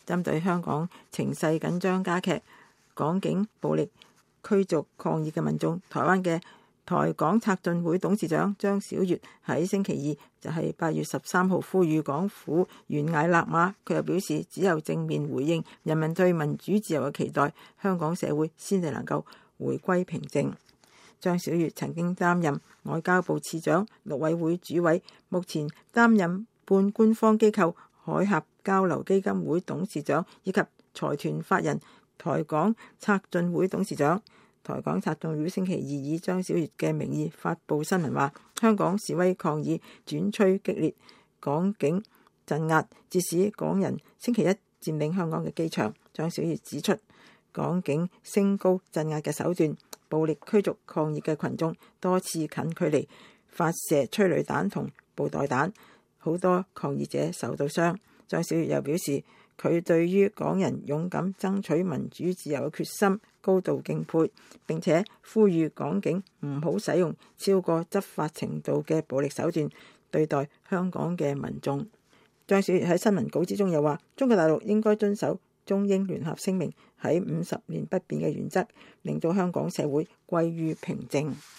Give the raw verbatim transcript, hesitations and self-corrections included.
針對香港情勢緊張加劇，港警暴力驅逐抗議嘅民眾，台灣嘅台港策進會董事長張小月喺星期二，就係八月十三號呼籲港府懸崖勒馬。佢又表示，只有正面回應人民對民主自由嘅期待，香港社會先至能夠回歸平靜。張小月曾經擔任外交部次長、陸委會主委，目前擔任半官方機構海峽交流基金會董事長以及財團法人台港策進會董事長。台港策進會星期二以張小月嘅名義發布新聞話，香港示威抗議轉趨激烈，港警鎮壓，致使港人星期一佔領香港嘅機場。張小月指出，港警升高鎮壓嘅手段，暴力驅逐抗議嘅群眾，多次近距離發射催淚彈同布袋彈，好多抗議者受到傷。張小月又表示，佢對於港人勇敢爭取民主自由嘅決心高度敬佩，並且呼籲港警唔好使用超過執法程度嘅暴力手段對待香港嘅民眾。張小月喺新聞稿之中又話，中國大陸應該遵守中英聯合聲明喺五十年不變嘅原則，令到香港社會歸於平靜。